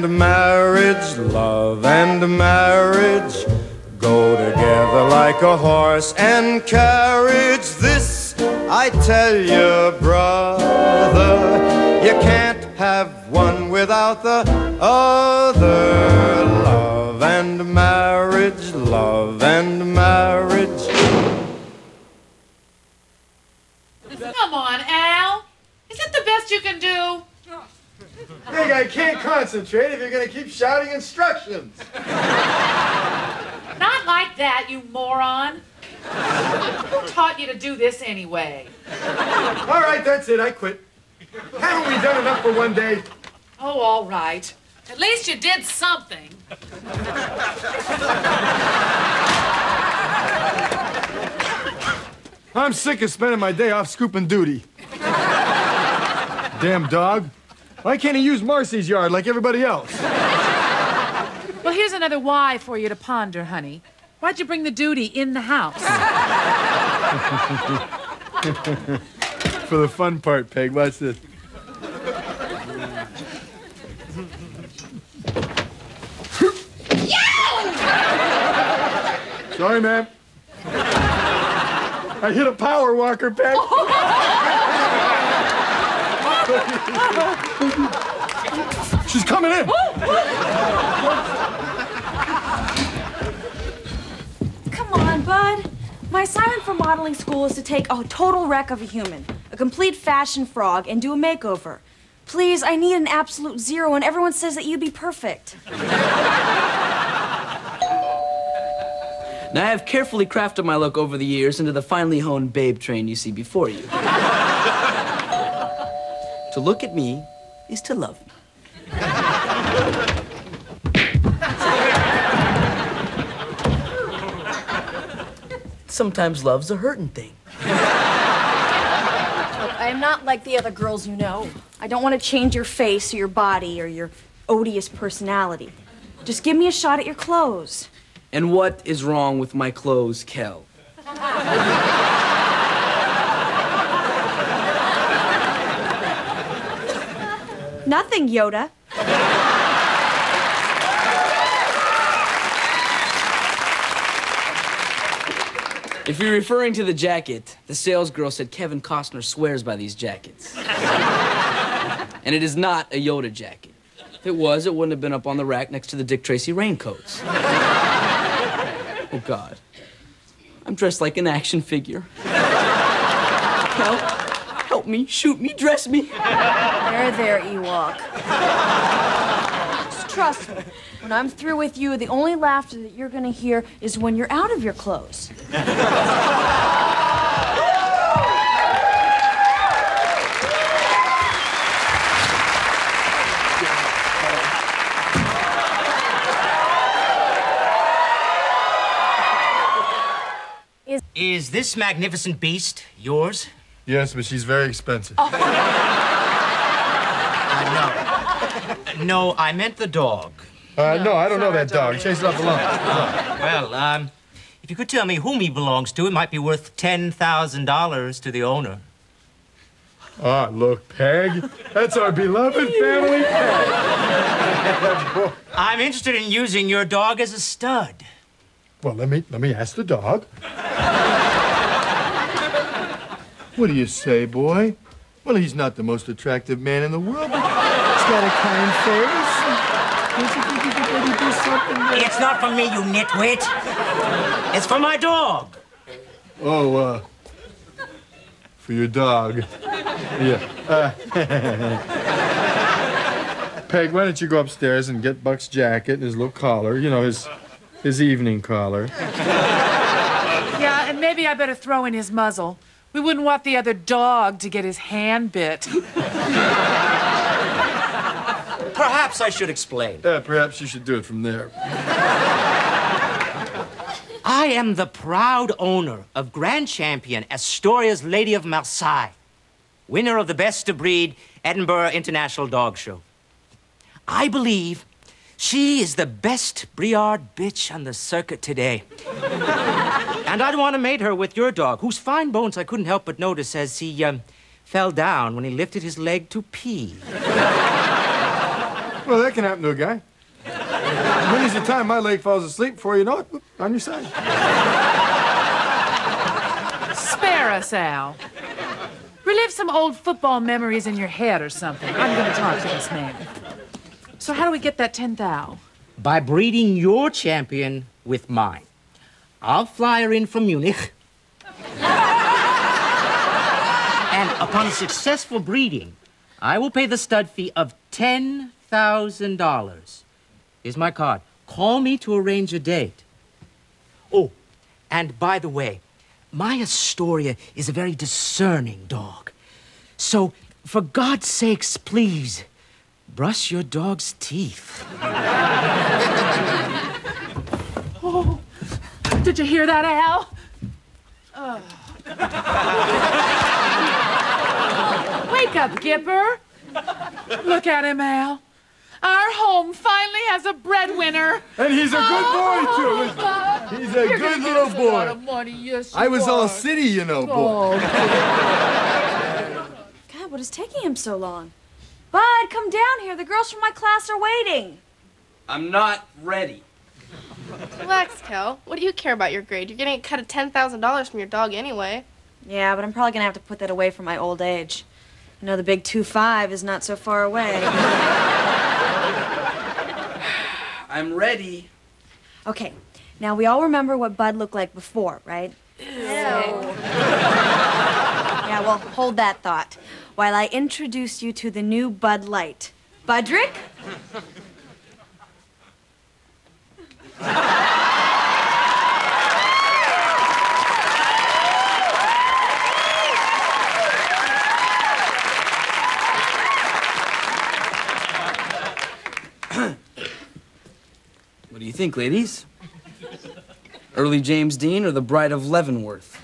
and marriage, love and marriage go together like a horse and carriage. This I tell you, brother, you can't have one without the other. Love and marriage, love and marriage. Come on, Al. Is that the best you can do? Big, I can't concentrate if you're going to keep shouting instructions. Not like that, you moron. Who taught you to do this anyway? All right, that's it. I quit. Haven't we done enough for one day? Oh, all right. At least you did something. I'm sick of spending my day off scooping duty. Damn dog. Why can't he use Marcy's yard like everybody else? Well, here's another why for you to ponder, honey. Why'd you bring the duty in the house? For the fun part, Peg. Watch this. Sorry, ma'am. I hit a power walker, Peg. She's coming in. Come on, bud. My assignment for modeling school is to take a total wreck of a human, a complete fashion frog, and do a makeover. Please, I need an absolute zero, and everyone says that you'd be perfect. Now, I have carefully crafted my look over the years into the finely honed babe train you see before you. To look at me is to love me. Sometimes love's a hurtin' thing. Look, I am not like the other girls you know. I don't want to change your face or your body or your odious personality. Just give me a shot at your clothes. And what is wrong with my clothes, Kel? Nothing, Yoda. If you're referring to the jacket, the salesgirl said Kevin Costner swears by these jackets. And it is not a Yoda jacket. If it was, it wouldn't have been up on the rack next to the Dick Tracy raincoats. Oh, God. I'm dressed like an action figure. Help me, shoot me, dress me. There, Ewok. Just trust me. When I'm through with you, the only laughter that you're gonna hear is when you're out of your clothes. Is this magnificent beast yours? Yes, but she's very expensive. No. No, I meant the dog. No, I don't know that dog. Chase it off the lawn. Well, if you could tell me whom he belongs to, it might be worth $10,000 to the owner. Ah, look, Peg. That's our beloved family pet. I'm interested in using your dog as a stud. Well, let me ask the dog. What do you say, boy? Well, he's not the most attractive man in the world, but he's got a kind face. Don't you think you could maybe do something there? It's not for me, you nitwit. It's for my dog. Oh, for your dog. Yeah. Peg, why don't you go upstairs and get Buck's jacket and his little collar, you know, his evening collar. Yeah, and maybe I better throw in his muzzle. We wouldn't want the other dog to get his hand bit. Perhaps I should explain. Perhaps you should do it from there. I am the proud owner of Grand Champion Astoria's Lady of Marseille, winner of the Best of Breed Edinburgh International Dog Show. I believe she is the best Briard bitch on the circuit today. And I'd want to mate her with your dog, whose fine bones I couldn't help but notice as he fell down when he lifted his leg to pee. Well, that can happen to a guy. Many's the time my leg falls asleep before you know it, on your side. Spare us, Al. Relive some old football memories in your head or something. I'm going to talk to this man. So how do we get that 10 thou? By breeding your champion with mine. I'll fly her in from Munich. And upon successful breeding, I will pay the stud fee of $10,000. Here's my card. Call me to arrange a date. Oh, and by the way, my Astoria is a very discerning dog. So, for God's sakes, please, brush your dog's teeth. Oh, did you hear that, Al? Oh. Wake up, Gipper. Look at him, Al. Our home finally has a breadwinner. And he's a good boy, too. Bud. He's a good little A lot of boy. money, yes, I was you all are. city, you know, boy. Oh, God, what is taking him so long? Bud, come down here. The girls from my class are waiting. I'm not ready. Relax, Kel. What do you care about your grade? You're getting a cut of $10,000 from your dog anyway. Yeah, but I'm probably gonna have to put that away for my old age. You know, the big 2-5 is not so far away. I'm ready. Okay, now we all remember what Bud looked like before, right? Yeah, well, hold that thought while I introduce you to the new Bud Light. Budrick? What do you think, ladies? Early James Dean or the Bride of Leavenworth?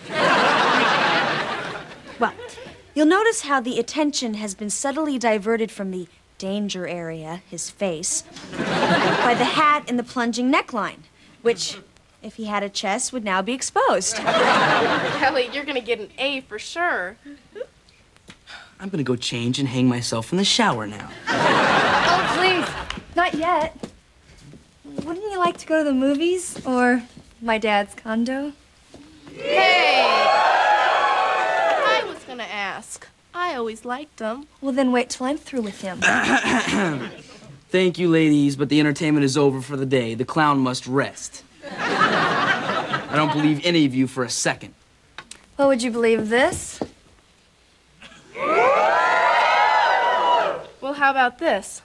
Well, you'll notice how the attention has been subtly diverted from the danger area, his face, by the hat and the plunging neckline, which, if he had a chest, would now be exposed. Kelly, you're gonna get an A for sure. I'm gonna go change and hang myself in the shower now. Oh, please, not yet. Wouldn't you like to go to the movies or my dad's condo? Hey! I was gonna ask. I always liked him. Well, then wait till I'm through with him. Thank you, ladies, but the entertainment is over for the day. The clown must rest. I don't believe any of you for a second. What would you believe this? Well, how about this?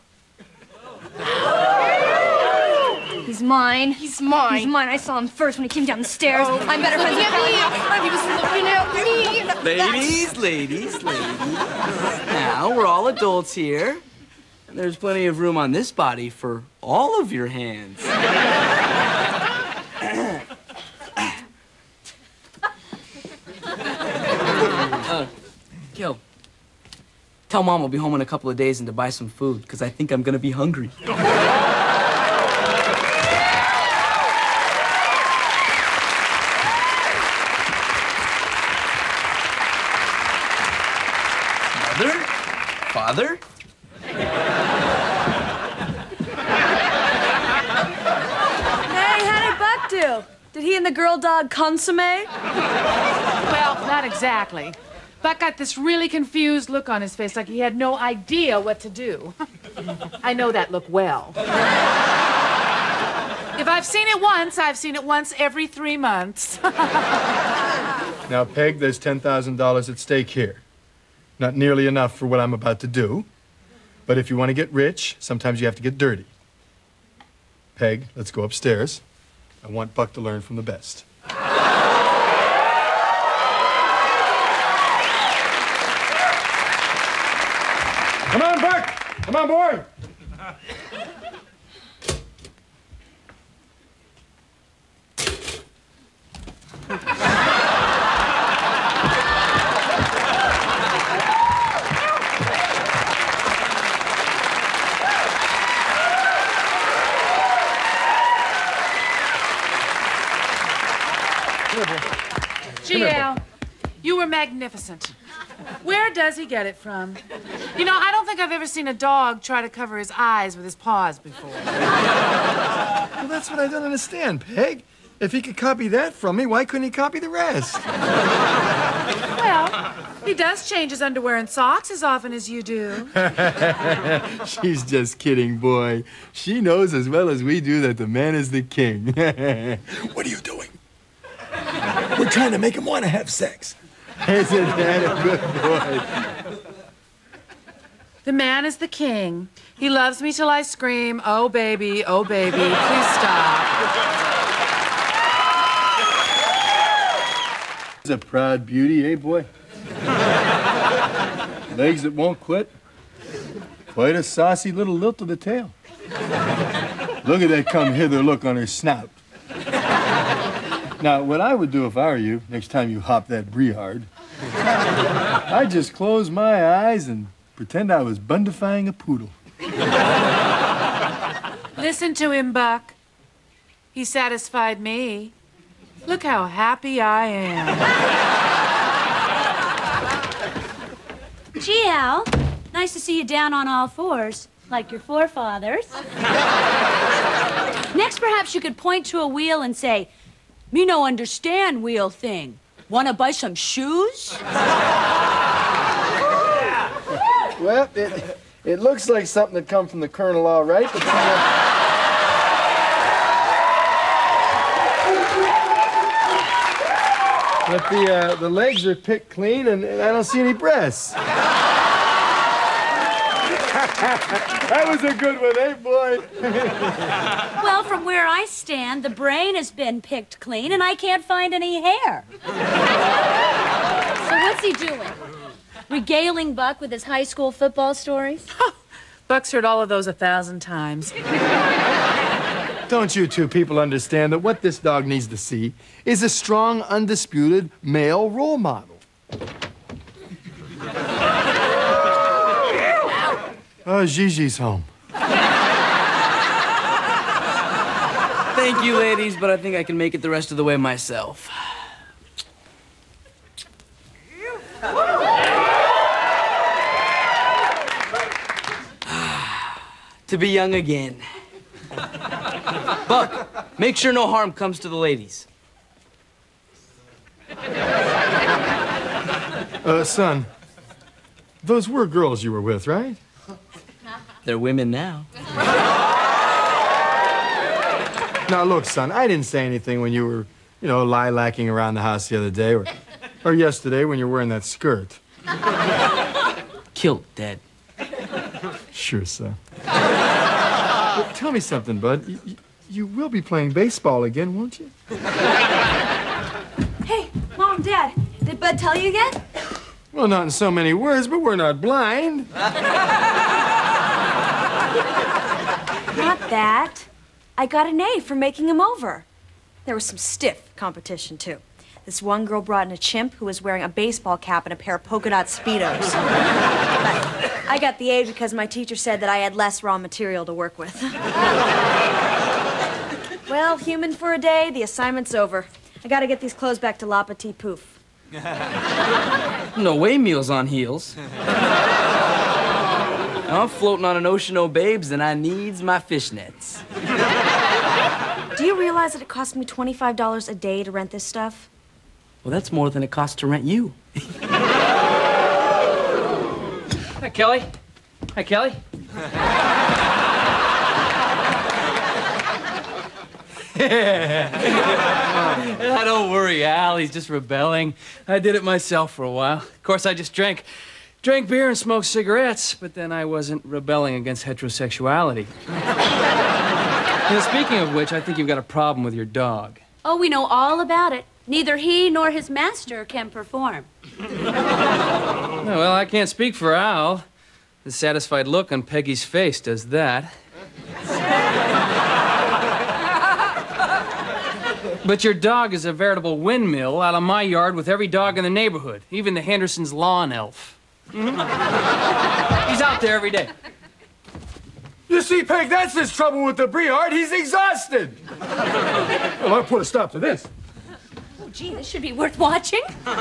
He's mine. He's mine. He's mine. I saw him first when he came down the stairs. I'm better friends with Kelly now. He was looking at me. Ladies. Now, we're all adults here. And there's plenty of room on this body for all of your hands. Gil, tell Mom I'll be home in a couple of days and to buy some food, because I think I'm gonna be hungry. Mother? Father? Hey, how did Buck do? Did he and the girl dog consomme? well, not exactly. Buck got this really confused look on his face, like he had no idea what to do. I know that look well. If I've seen it once, I've seen it once every 3 months. Now, Peg, there's $10,000 at stake here. Not nearly enough for what I'm about to do. But if you want to get rich, sometimes you have to get dirty. Peg, let's go upstairs. I want Buck to learn from the best. Come on, Buck! Come on, boy! Gee, Al, you were magnificent. Where does he get it from? You know, I don't think I've ever seen a dog try to cover his eyes with his paws before. Well, that's what I don't understand, Peg. If he could copy that from me, why couldn't he copy the rest? Well, he does change his underwear and socks as often as you do. She's just kidding, boy. She knows as well as we do that the man is the king. What are you doing? We're trying to make him want to have sex. Isn't that a good boy? The man is the king. He loves me till I scream, oh, baby, please stop. He's a proud beauty, eh, boy? Legs that won't quit. Quite a saucy little lilt of the tail. Look at that come hither look on her snout. Now, what I would do if I were you, next time you hop that Briard, I'd just close my eyes and pretend I was bundifying a poodle. Listen to him, Buck. He satisfied me. Look how happy I am. Gee, Al, nice to see you down on all fours, like your forefathers. Next, perhaps you could point to a wheel and say, "Me no understand wheel thing. Wanna buy some shoes?" Well, it looks like something that come from the Colonel all right, but the legs are picked clean, and I don't see any breasts. That was a good one, eh, boy? Well, from where I stand, the brain has been picked clean, and I can't find any hair. So what's he doing? Regaling Buck with his high school football stories? Buck's heard all of those 1,000 times. Don't you two people understand that what this dog needs to see is a strong, undisputed male role model? Oh, Gigi's home. Thank you, ladies, but I think I can make it the rest of the way myself. To be young again. Buck, make sure no harm comes to the ladies. Son, those were girls you were with, right? They're women now. Now, look, son, I didn't say anything when you were, lilacking around the house the other day, or yesterday when you were wearing that skirt. Killed dead. Sure, son. But tell me something, Bud. You will be playing baseball again, won't you? Hey, Mom, Dad, did Bud tell you yet? Well, not in so many words, but we're not blind. Not that. I got an A for making him over. There was some stiff competition, too. This one girl brought in a chimp who was wearing a baseball cap and a pair of polka dot Speedos. But I got the A because my teacher said that I had less raw material to work with. Well, human for a day, the assignment's over. I gotta get these clothes back to La Petite Pouf. No way Meals on Heels. I'm floating on an ocean o' babes, and I needs my fishnets. Do you realize that it cost me $25 a day to rent this stuff? Well, that's more than it costs to rent you. Hi, Kelly. Hi, Kelly. Don't worry, Al. He's just rebelling. I did it myself for a while. Of course, I just drank beer and smoked cigarettes, but then I wasn't rebelling against heterosexuality. Speaking of which, I think you've got a problem with your dog. Oh, we know all about it. Neither he nor his master can perform. Well, I can't speak for Al. The satisfied look on Peggy's face does that. But your dog is a veritable windmill out of my yard with every dog in the neighborhood, even the Henderson's lawn elf. He's out there every day. You see, Peg, that's his trouble with the Briard. He's exhausted. Well, I'll put a stop to this. Oh, gee, this should be worth watching. Because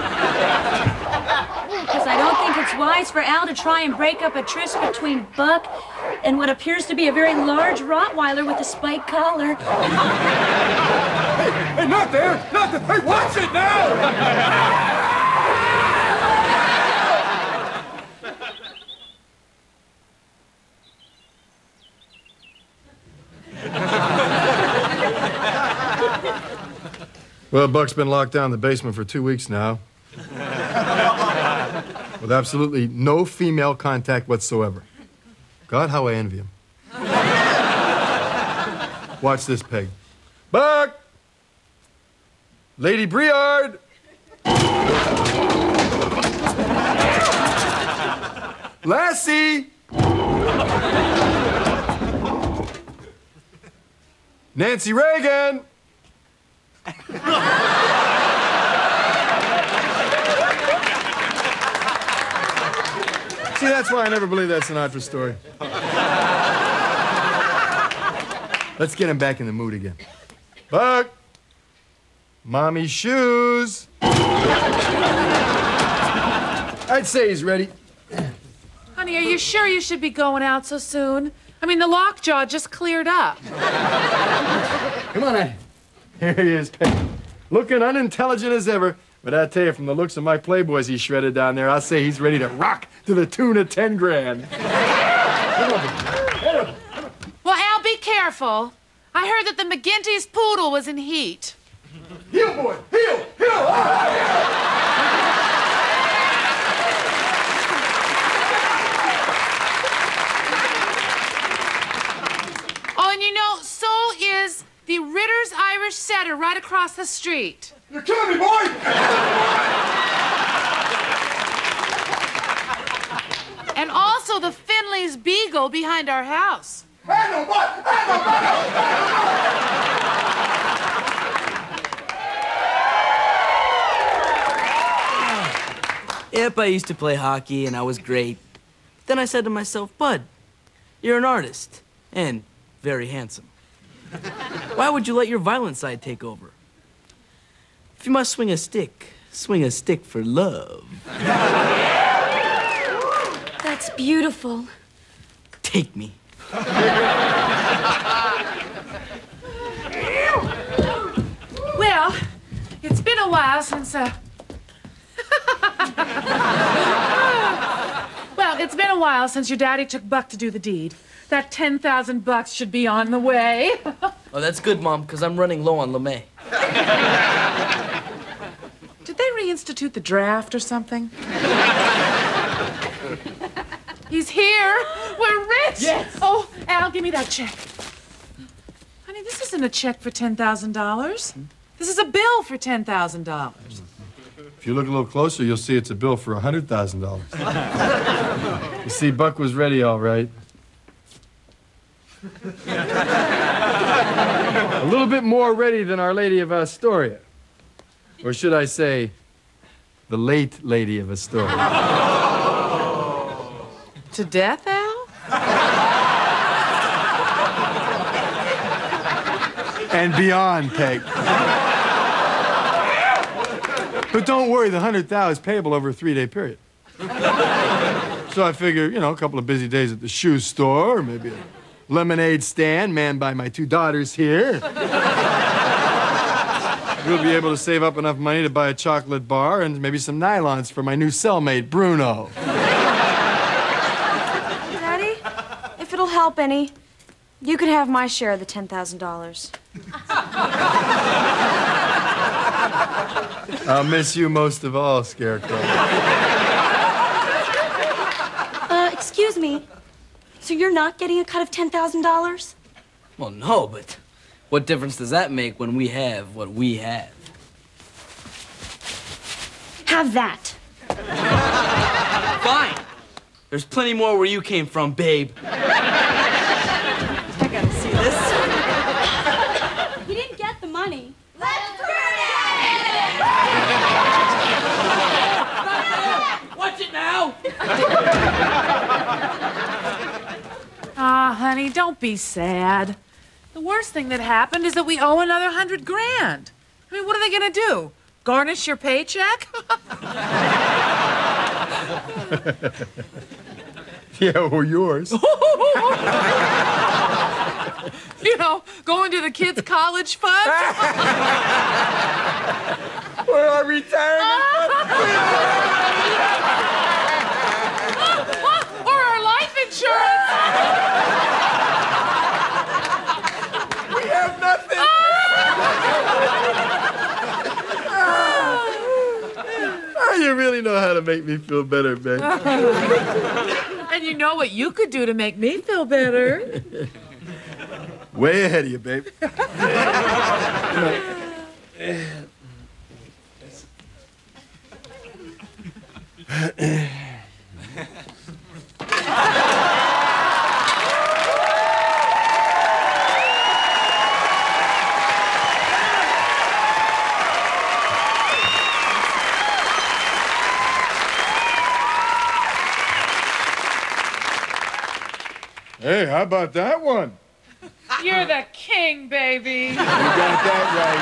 I don't think it's wise for Al to try and break up a tryst between Buck and what appears to be a very large Rottweiler with a spiked collar. Hey, not there! Not there! Hey, watch it now! Well, Buck's been locked down in the basement for 2 weeks now. With absolutely no female contact whatsoever. God, how I envy him. Watch this, Peg. Buck! Lady Briard! Lassie! Nancy Reagan! See, that's why I never believed that Sinatra story. Let's get him back in the mood again. Buck! Mommy's shoes! I'd say he's ready. Honey, are you sure you should be going out so soon? I mean, the lockjaw just cleared up. Come on, Annie. Here he is, Peg. Looking unintelligent as ever. But I tell you, from the looks of my Playboys he shredded down there, I'll say he's ready to rock to the tune of 10 grand. Well, Al, be careful. I heard that the McGinty's poodle was in heat. Heel, boy! Heel! Heel! Oh, and you know, so is the Ritter's Irish Setter right across the street. You're killing me, boy! And also the Finley's Beagle behind our house. Handle, boy! Yep, I used to play hockey, and I was great. Then I said to myself, Bud, you're an artist, and very handsome. Why would you let your violent side take over? If you must swing a stick for love. That's beautiful. Take me. Well, it's been a while since, Well, it's been a while since your daddy took Buck to do the deed. That $10,000 should be on the way. Oh, that's good, Mom, because I'm running low on LeMay. Did they reinstitute the draft or something? He's here. We're rich. Yes. Oh, Al, give me that check. Honey, this isn't a check for $10,000. This is a bill for $10,000. If you look a little closer, you'll see it's a bill for $100,000. You see, Buck was ready all right. A little bit more ready than Our Lady of Astoria. Or should I say, the late Lady of Astoria. To death, Al? And beyond, Peg. But don't worry, the $100,000 is payable over a 3-day period. So I figure, you know, a couple of busy days at the shoe store, or maybe a lemonade stand manned by my 2 daughters here. We'll be able to save up enough money to buy a chocolate bar and maybe some nylons for my new cellmate, Bruno. Daddy, if it'll help any, you could have my share of the $10,000. I'll miss you most of all, Scarecrow. Excuse me. So you're not getting a cut of $10,000? Well, no, but what difference does that make when we have what we have? Have that. Fine. There's plenty more where you came from, babe. I gotta see this. He didn't get the money. Let's prove Watch it now! Ah, honey, don't be sad. The worst thing that happened is that we owe another $100,000. I mean, what are they gonna do? Garnish your paycheck? Yeah, or yours. You know, going to the kids' college fund? Or our retirement Or our life insurance? We have nothing. You really know how to make me feel better, babe. And you know what you could do to make me feel better? Way ahead of you, babe. Hey, how about that one? You're the king, baby. You got that right.